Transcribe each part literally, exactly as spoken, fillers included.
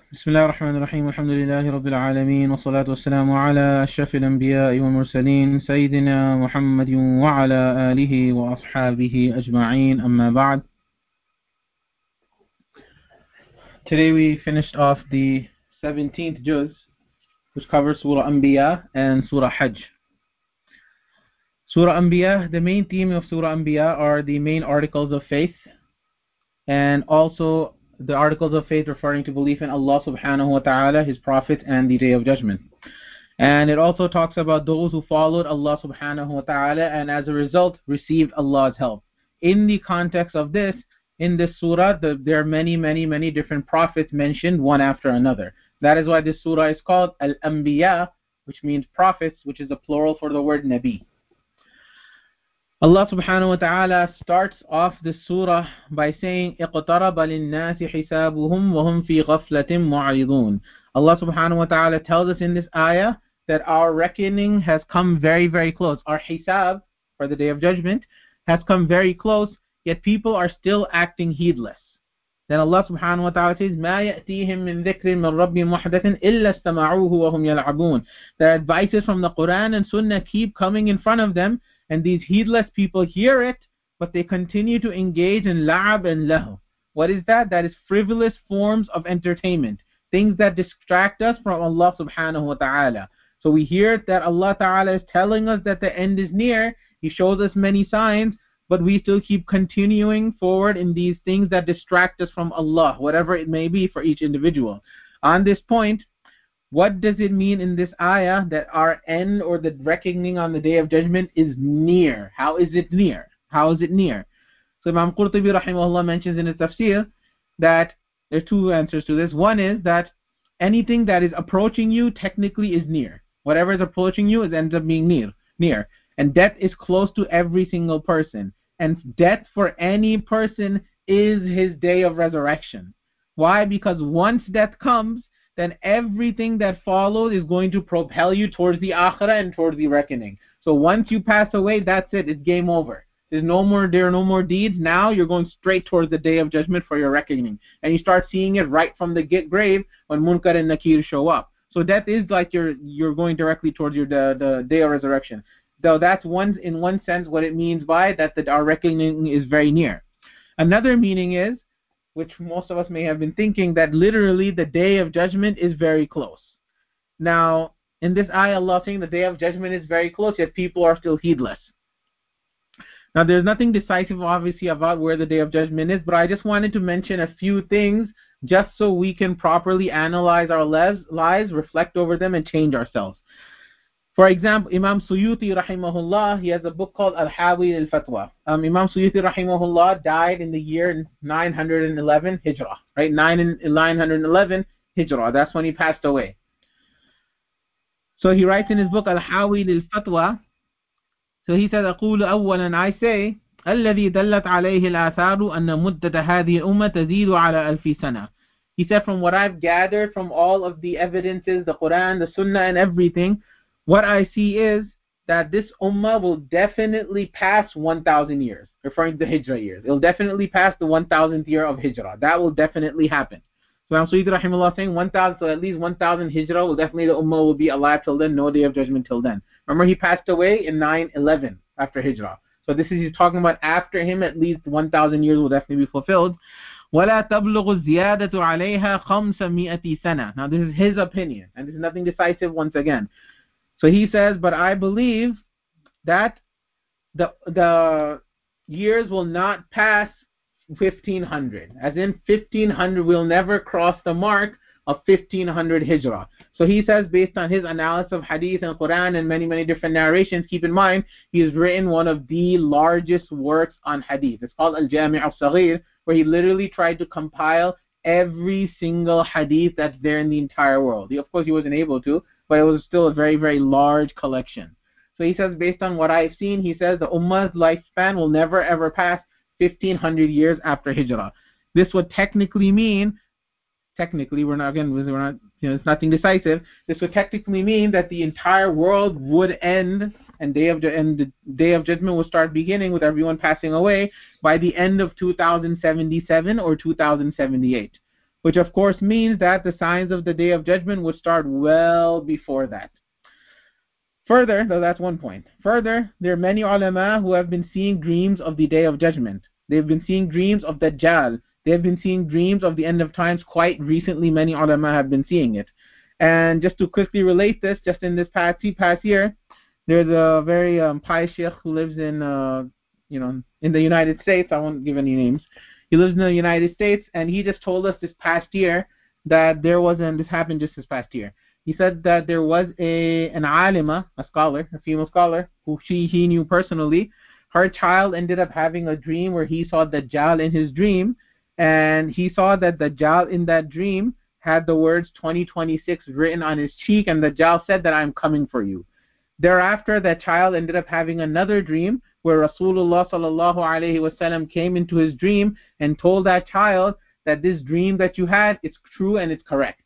بسم الله الرحمن الرحيم الحمد لله رب العالمين والصلاة والسلام على أشرف الأنبياء والمرسلين سيدنا محمد وعلى آله وأصحابه أجمعين أما بعد. Today we finished off the seventeenth juz, which covers Surah Anbiya and Surah Hajj. Surah Anbiya, the main theme of Surah Anbiya are the main articles of faith, and also the articles of faith referring to belief in Allah subhanahu wa ta'ala, His Prophet, and the Day of Judgment. And it also talks about those who followed Allah subhanahu wa ta'ala and as a result received Allah's help. In the context of this, in this surah, the, there are many, many, many different prophets mentioned one after another. That is why this surah is called Al-Anbiya, which means prophets, which is the plural for the word Nabi. Allah subhanahu wa ta'ala starts off this surah by saying اقترب للناس حسابهم وهم في غفلة معرضون. Allah subhanahu wa ta'ala tells us in this ayah that our reckoning has come very, very close. Our hisab, for the Day of Judgment, has come very close, yet people are still acting heedless. Then Allah subhanahu wa ta'ala says, مَا يَأْتِيهِم مِّن ذِكْرٍ مِّن رَبِّهِمْ مُحْدَثٍ إِلَّا اسْتَمَعُوهُ وَهُمْ يَلْعَبُونَ. The advices from the Quran and Sunnah keep coming in front of them, and these heedless people hear it, but they continue to engage in la'ab and lahu. What is that? That is frivolous forms of entertainment, things that distract us from Allah subhanahu wa ta'ala. So we hear that Allah ta'ala is telling us that the end is near. He shows us many signs, but we still keep continuing forward in these things that distract us from Allah, whatever it may be for each individual. On this point, what does it mean in this ayah that our end or the reckoning on the Day of Judgment is near? How is it near? How is it near? So Imam Qurtubi rahimahullah mentions in his tafsir that there are two answers to this. One is that anything that is approaching you technically is near. Whatever is approaching you is ends up being near. near. And death is close to every single person. And death for any person is his day of resurrection. Why? Because once death comes, then everything that follows is going to propel you towards the akhirah and towards the reckoning. So once you pass away, that's it. It's game over. There's no more. There are no more deeds. Now you're going straight towards the Day of Judgment for your reckoning, and you start seeing it right from the get grave when Munkar and Nakir show up. So death is like you're you're going directly towards your the, the Day of Resurrection. Though that's one in one sense what it means by that that our reckoning is very near. Another meaning is, which most of us may have been thinking, that literally the Day of Judgment is very close. Now, in this ayah, Allah saying the Day of Judgment is very close, yet people are still heedless. Now, there's nothing decisive, obviously, about where the Day of Judgment is, but I just wanted to mention a few things just so we can properly analyze our lives, reflect over them, and change ourselves. For example, Imam Suyuti rahimahullah, he has a book called Al-Hawi al-Fatwa. Um, Imam Suyuti rahimahullah died in the year nine hundred eleven Hijrah, right? nine hundred eleven Hijrah. That's when he passed away. So he writes in his book Al-Hawi al-Fatwa. So he said, أقول أولا, I say, الذي دلت عليه الآثار أن مدة هذه الأمة تزيد على ألف سنة. He said, from what I've gathered from all of the evidences, the Quran, the Sunnah, and everything, what I see is that this ummah will definitely pass one thousand years, referring to the Hijrah years. It will definitely pass the one thousandth year of Hijrah. That will definitely happen. So Imam Suyuti rahimahullah saying one thousand, so at least one thousand Hijrah will definitely, the ummah will be alive till then, no Day of Judgment till then. Remember, he passed away in nine eleven after Hijrah. So this is, he's talking about after him, at least one thousand years will definitely be fulfilled. وَلَا تَبْلُغُ الزِّيَادَةُ عَلَيْهَا خَمْسَمِائَةِ سَنَةٍ. Now this is his opinion, and this is nothing decisive once again. So he says, but I believe that the the years will not pass fifteen hundred. As in fifteen hundred will never cross the mark of fifteen hundred Hijrah. So he says, based on his analysis of Hadith and Quran and many, many different narrations, keep in mind, he has written one of the largest works on Hadith. It's called Al-Jami' al-Saghir, where he literally tried to compile every single Hadith that's there in the entire world. He, of course, he wasn't able to, but it was still a very, very large collection. So he says, based on what I've seen, he says the Ummah's lifespan will never ever pass fifteen hundred years after Hijrah. This would technically mean, technically, we're not, again, we're not, you know, it's nothing decisive. This would technically mean that the entire world would end, and day of and the Day of Judgment will start beginning with everyone passing away by the end of two thousand seventy-seven or two thousand seventy-eight. which of course means that the signs of the Day of Judgment would start well before that. Further, though that's one point. Further, there are many ulama who have been seeing dreams of the Day of Judgment. They've been seeing dreams of Dajjal. They've been seeing dreams of the end of times quite recently. Many ulama have been seeing it. And just to quickly relate this, just in this past, past year, there's a very um, pious sheikh who lives in, uh, you know, in the United States. I won't give any names. He lives in the United States, and he just told us this past year that there was, and this happened just this past year. He said that there was a an alima, a scholar, a female scholar, who she he knew personally. Her child ended up having a dream where he saw Dajjal in his dream, and he saw that Dajjal in that dream had the words twenty twenty-six written on his cheek, and Dajjal said that I'm coming for you. Thereafter, that child ended up having another dream where Rasulullah sallallahu alaihi wasallam came into his dream and told that child that this dream that you had, it's true and it's correct.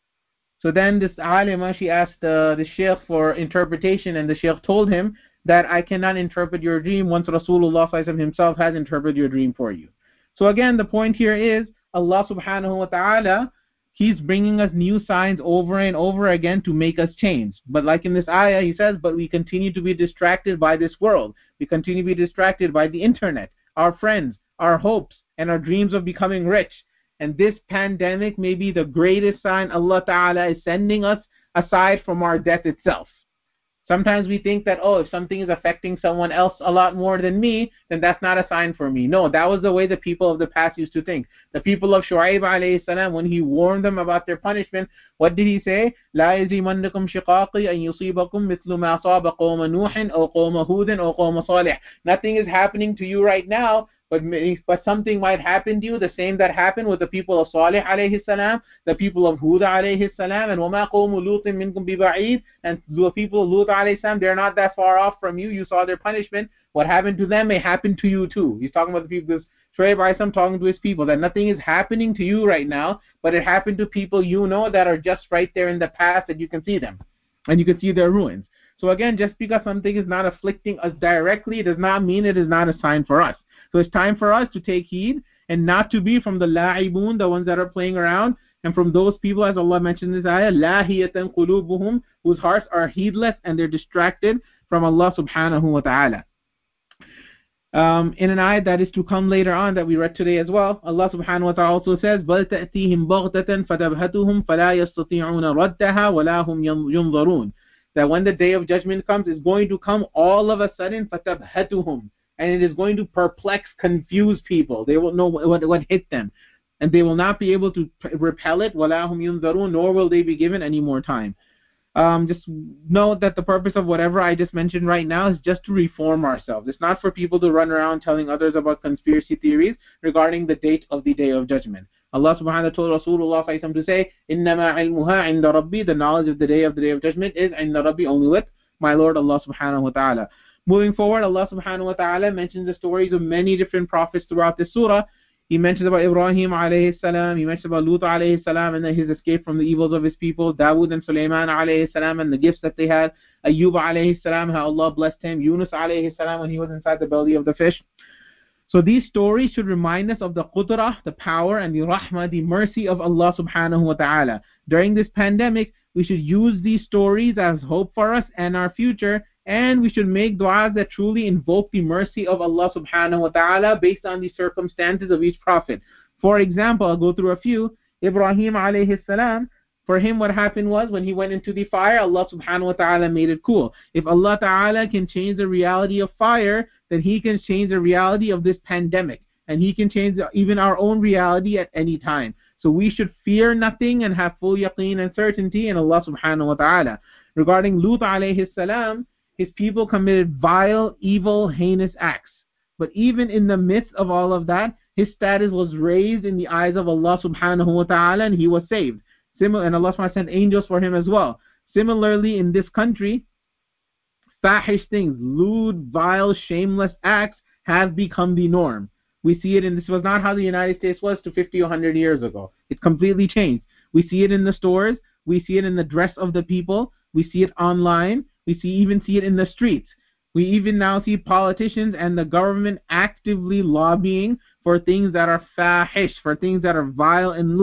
So then this alima, she asked uh, the sheikh for interpretation, and the sheikh told him that I cannot interpret your dream once Rasulullah sallallahu alaihi wasallam himself has interpreted your dream for you. So again, the point here is Allah subhanahu wa ta'ala, He's bringing us new signs over and over again to make us change. But like in this ayah, He says, but we continue to be distracted by this world. We continue to be distracted by the internet, our friends, our hopes, and our dreams of becoming rich. And this pandemic may be the greatest sign Allah Ta'ala is sending us aside from our death itself. Sometimes we think that, oh, if something is affecting someone else a lot more than me, then that's not a sign for me. No, that was the way the people of the past used to think. The people of Shu'aib alayhi salam, when he warned them about their punishment, what did he say? لا يجرمنكم شقاقي أن يصيبكم مثل ما أصاب قوم نوح أو قوم هود أو قوم صالح. Nothing is happening to you right now, But, but something might happen to you, the same that happened with the people of Salih alayhi salam, the people of Hud alayhi salam, and وَمَا قَوْمُ لُوطٍ مِّنْكُمْ بِبَعِيدٍ, and the people of Lut alayhi salam, they're not that far off from you. You saw their punishment. What happened to them may happen to you too. He's talking about the people, this Shu'aib alayhi salam talking to his people, that nothing is happening to you right now, but it happened to people you know that are just right there in the past, and you can see them, and you can see their ruins. So again, just because something is not afflicting us directly does not mean it is not a sign for us. So it's time for us to take heed and not to be from the la'ibun, the ones that are playing around, and from those people, as Allah mentioned in this ayah, lahiyatan qulubuhum, whose hearts are heedless and they're distracted from Allah subhanahu wa ta'ala. Um, in an ayah that is to come later on that we read today as well, Allah subhanahu wa ta'ala also says, بَلْ تَأْتِيهِمْ بَغْتَةً فَتَبْهَتُهُمْ فَلَا يَسْتَطِيعُونَ رَدَّهَا وَلَا هُمْ يُنظَرُونَ. That when the day of judgment comes, it's going to come all of a sudden, فَتَبْهَتُهُمْ, and it is going to perplex, confuse people. They won't know what, what hit them, and they will not be able to repel it. وَلَا هُمْ يُنظَرُونَ, nor will they be given any more time. Um, just note that the purpose of whatever I just mentioned right now is just to reform ourselves. It's not for people to run around telling others about conspiracy theories regarding the date of the Day of Judgment. Allah subhanahu wa ta'ala told Rasulullah to say, إِنَّمَا عِلْمُهَا عِنْدَ رَبِّي, the knowledge of the day of the Day of Judgment is عِنْدَ رَبِّي, only with my Lord Allah subhanahu wa ta'ala. Moving forward, Allah subhanahu wa ta'ala mentions the stories of many different prophets throughout this surah. He mentions about Ibrahim alayhi salam, he mentions about Lut alayhi salam and then his escape from the evils of his people, Dawood and Sulaiman alayhi salam and the gifts that they had, Ayyub alayhi salam, how Allah blessed him, Yunus alayhi salam when he was inside the belly of the fish. So these stories should remind us of the qudrah, the power, and the rahmah, the mercy of Allah subhanahu wa ta'ala. During this pandemic, we should use these stories as hope for us and our future, and we should make du'as that truly invoke the mercy of Allah subhanahu wa ta'ala based on the circumstances of each prophet. For example, I'll go through a few. Ibrahim alayhi salam, for him what happened was when he went into the fire, Allah subhanahu wa ta'ala made it cool. If Allah ta'ala can change the reality of fire, then He can change the reality of this pandemic. And He can change even our own reality at any time. So we should fear nothing and have full yaqeen and certainty in Allah subhanahu wa ta'ala. Regarding Lut alayhi salam, his people committed vile, evil, heinous acts. But even in the midst of all of that, his status was raised in the eyes of Allah subhanahu wa ta'ala and he was saved. Similar, and Allah subhanahu wa ta'ala sent angels for him as well. Similarly, in this country, fahish things, lewd, vile, shameless acts have become the norm. We see it in, this was not how the United States was to fifty or one hundred years ago. It's completely changed. We see it in the stores. We see it in the dress of the people. We see it online. We see even see it in the streets. We even now see politicians and the government actively lobbying for things that are fahish, for things that are vile and lewd.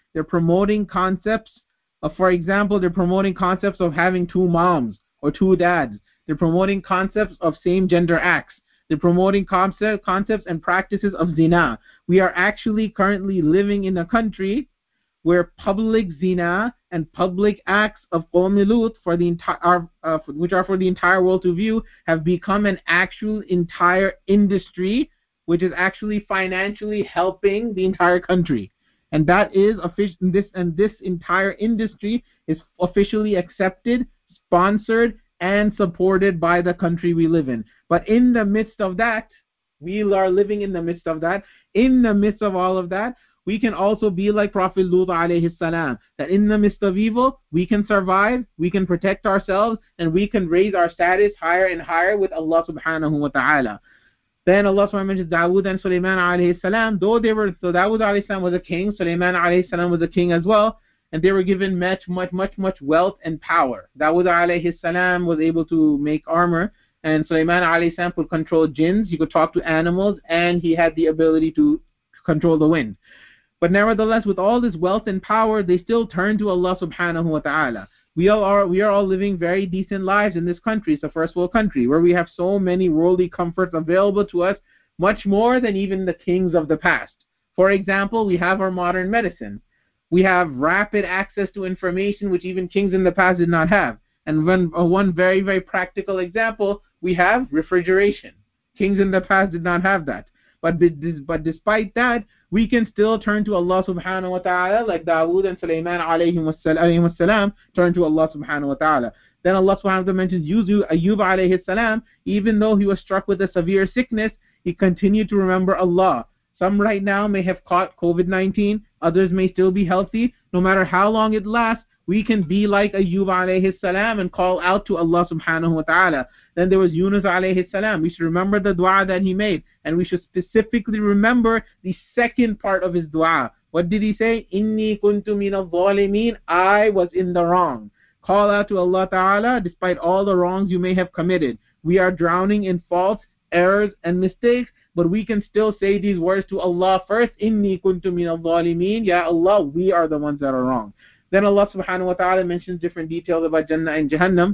they're promoting concepts of, for example, they're promoting concepts of having two moms or two dads. They're promoting concepts of same-gender acts. They're promoting concept, concepts and practices of zina. We are actually currently living in a country where public zina and public acts of Qawm Lut, for the entire, uh, which are for the entire world to view, have become an actual entire industry, which is actually financially helping the entire country. And that is official. This and this entire industry is officially accepted, sponsored, and supported by the country we live in. But in the midst of that, we are living in the midst of that. In the midst of all of that, we can also be like Prophet Lut alayhi salam, that in the midst of evil, we can survive, we can protect ourselves, and we can raise our status higher and higher with Allah subhanahu wa ta'ala. Then Allah subhanahu wa ta'ala mentions Dawood and Sulaiman alayhi salam, though they were, so Dawood alayhi salam was a king, Sulaiman alayhi salam was a king as well, and they were given much, much, much, much wealth and power. Dawood alayhi salam was able to make armor, and Sulaiman alayhi salam could control jinns, he could talk to animals, and he had the ability to control the wind. But nevertheless, with all this wealth and power, they still turn to Allah subhanahu wa ta'ala. We all are we are all living very decent lives in this country. It's a first world country where we have so many worldly comforts available to us, much more than even the kings of the past. For example, we have our modern medicine. We have rapid access to information which even kings in the past did not have. And one, uh, one very, very practical example, we have refrigeration. Kings in the past did not have that. But, but despite that, we can still turn to Allah subhanahu wa ta'ala, like Dawood and Sulaiman alayhi salam turn to Allah subhanahu wa ta'ala. Then Allah subhanahu wa ta'ala mentions Ayyub alayhi salam, even though he was struck with a severe sickness, he continued to remember Allah. Some right now may have caught COVID nineteen, others may still be healthy. No matter how long it lasts, we can be like Ayyub alayhi salam and call out to Allah subhanahu wa ta'ala. Then there was Yunus alayhi salam. We should remember the dua that he made, and we should specifically remember the second part of his dua. What did he say? Inni kuntu minal zalimin. I was in the wrong. Call out to Allah ta'ala despite all the wrongs you may have committed. We are drowning in faults, errors, and mistakes, but we can still say these words to Allah first. Inni kuntu minal zalimin. Ya Allah, we are the ones that are wrong. Then Allah subhanahu wa ta'ala mentions different details about Jannah and Jahannam,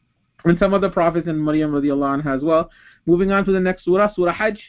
and some of the prophets and Maryam radiallahu anha as well. Moving on to the next surah, Surah Hajj.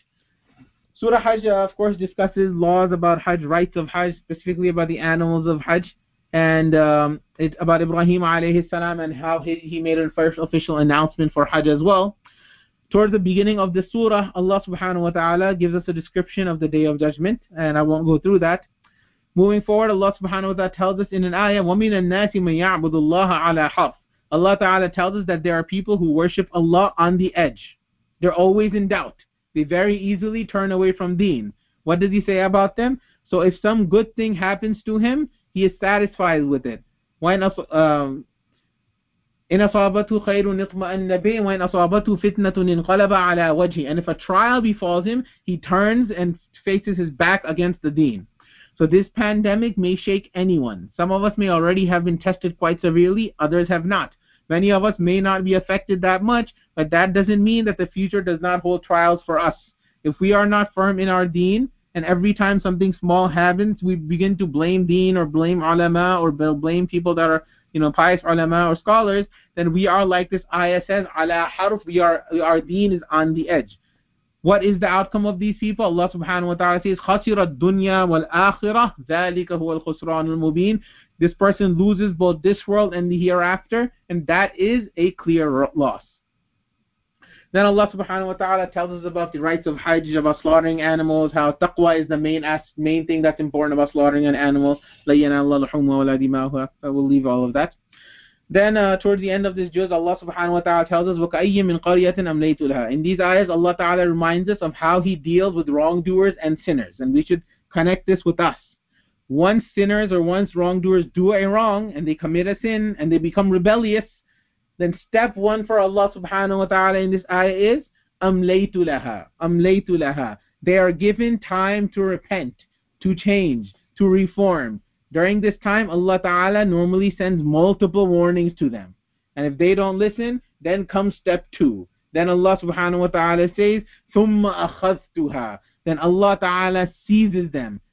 Surah Hajj, uh, of course, discusses laws about Hajj, rights of Hajj, specifically about the animals of Hajj, and um, it's about Ibrahim alayhi salam and how he, he made a first official announcement for Hajj as well. Towards the beginning of the surah, Allah subhanahu wa ta'ala gives us a description of the Day of Judgment, and I won't go through that. Moving forward, Allah subhanahu wa ta'ala tells us in an ayah, وَمِنَ النَّاسِ مَن يَعْبُدُ اللَّهَ عَلَى حَرْفٍ. Allah ta'ala tells us that there are people who worship Allah on the edge. They're always in doubt. They very easily turn away from deen. What does he say about them? So if some good thing happens to him, he is satisfied with it. إِنْ أَصَابَتْهُ خَيْرٌ اطْمَأَنَّ بِهِ وَإِنْ أَصَابَتْهُ فِتْنَةٌ انْقَلَبَ عَلَى وَجْهِهِ. And if a trial befalls him, he turns and faces his back against the deen. So this pandemic may shake anyone. Some of us may already have been tested quite severely, others have not. Many of us may not be affected that much, but that doesn't mean that the future does not hold trials for us. If we are not firm in our deen, and every time something small happens, we begin to blame deen or blame ulama or blame people that are, you know, pious ulama or scholars, then we are like this ayah says, ala harf, we are, our deen is on the edge. What is the outcome of these people? Allah subhanahu wa ta'ala says, خَسِرَ الدُّنْيَا وَالْآخِرَةِ ذَلِكَ هُوَ الْخُسْرَانُ الْمُبِينُ. This person loses both this world and the hereafter, and that is a clear loss. Then Allah subhanahu wa ta'ala tells us about the rights of Hajj, about slaughtering animals, how taqwa is the main main thing that's important about slaughtering an animal. لَا يَنَالُ اللَّهُ لُحُومُهَا وَلَا دِمَاؤُهَا. I will leave all of that. Then uh, towards the end of this juz, Allah subhanahu wa ta'ala tells us, وَكَأَيٍّ مِّن قَرْيَةٍ أَمْلَيْتُ لَهَا. In these ayahs, Allah ta'ala reminds us of how He deals with wrongdoers and sinners. And we should connect this with us. Once sinners or once wrongdoers do a wrong, and they commit a sin, and they become rebellious, then step one for Allah subhanahu wa ta'ala in this ayah is, أَمْلَيْتُ لَهَا. أَمْلَيْتُ لَهَا. They are given time to repent, to change, to reform. During this time, Allah Ta'ala normally sends multiple warnings to them. And if they don't listen, then comes step two. Then Allah Subhanahu wa Ta'ala says, ثُمَّ أَخَذْتُهَا. Then Allah Ta'ala seizes them.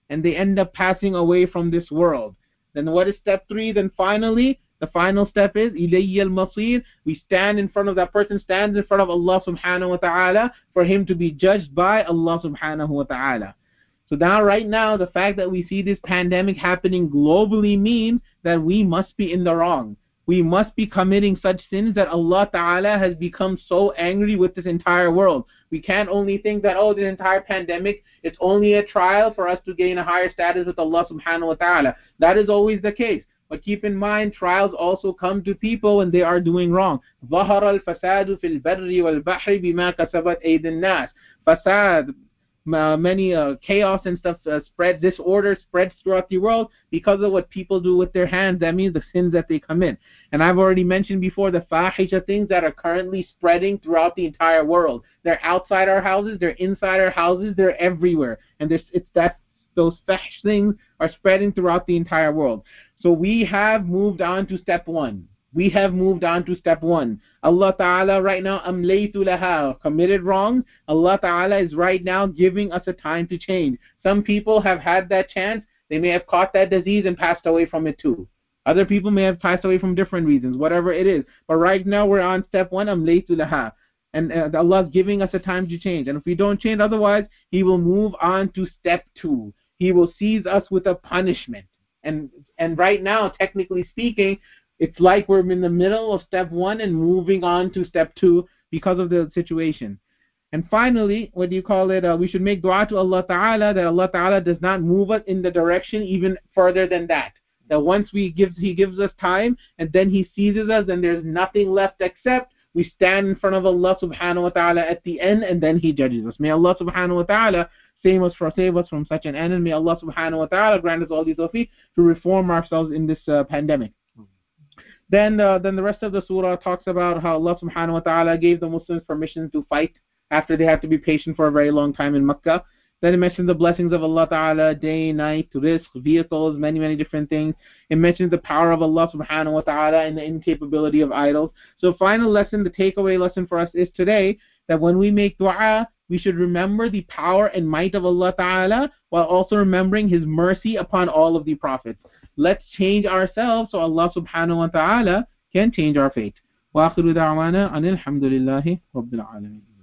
and they end up passing away from this world. Then what is step three? Then finally, the final step is ilayya al-masir. We stand in front of, that person stands in front of Allah subhanahu wa ta'ala for him to be judged by Allah subhanahu wa ta'ala. So now, right now, the fact that we see this pandemic happening globally means that we must be in the wrong. We must be committing such sins that Allah Ta'ala has become so angry with this entire world. We can't only think that, oh, this entire pandemic, it's only a trial for us to gain a higher status with Allah Subhanahu wa Ta'ala. That is always the case. But keep in mind, trials also come to people when they are doing wrong. ظَهَرَ الْفَسَادُ فِي الْبَرِّ وَالْبَحْرِ بِمَا كَسَبَتْ أَيْدِ النَّاسِ. Fasad, Uh, many uh, chaos and stuff uh, spread, disorder spreads throughout the world because of what people do with their hands. That means the sins that they commit. And I've already mentioned before the fahisha, things that are currently spreading throughout the entire world. They're outside our houses, they're inside our houses, they're everywhere. And there's, it's that those fahish things are spreading throughout the entire world. So we have moved on to step one. We have moved on to step one. Allah Ta'ala right now, amlaytu laha, committed wrong. Allah Ta'ala is right now giving us a time to change. Some people have had that chance. They may have caught that disease and passed away from it too. Other people may have passed away from different reasons, whatever it is. But right now we're on step one, amlaytu laha. And uh, Allah is giving us a time to change. And if we don't change otherwise, He will move on to step two. He will seize us with a punishment. And, and right now, technically speaking, it's like we're in the middle of step one and moving on to step two because of the situation. And finally, what do you call it? Uh, we should make dua to Allah Ta'ala that Allah Ta'ala does not move us in the direction even further than that. That once we give, He gives us time and then He seizes us and there's nothing left except we stand in front of Allah Subhanahu wa Ta'ala at the end and then He judges us. May Allah Subhanahu wa Ta'ala save us, for, save us from such an end, and may Allah Subhanahu wa Ta'ala grant us all these tawfiq to reform ourselves in this uh, pandemic. Then, uh, then the rest of the surah talks about how Allah Subhanahu wa Ta'ala gave the Muslims permission to fight after they had to be patient for a very long time in Makkah. Then it mentions the blessings of Allah Ta'ala, day, night, rizq, vehicles, many, many different things. It mentions the power of Allah Subhanahu wa Ta'ala and the incapability of idols. So final lesson, the takeaway lesson for us is today that when we make dua, we should remember the power and might of Allah Ta'ala while also remembering His mercy upon all of the prophets. Let's change ourselves so Allah Subhanahu wa Ta'ala can change our fate. Wa akhiru da'wana anil hamdulillahi rabbil alamin.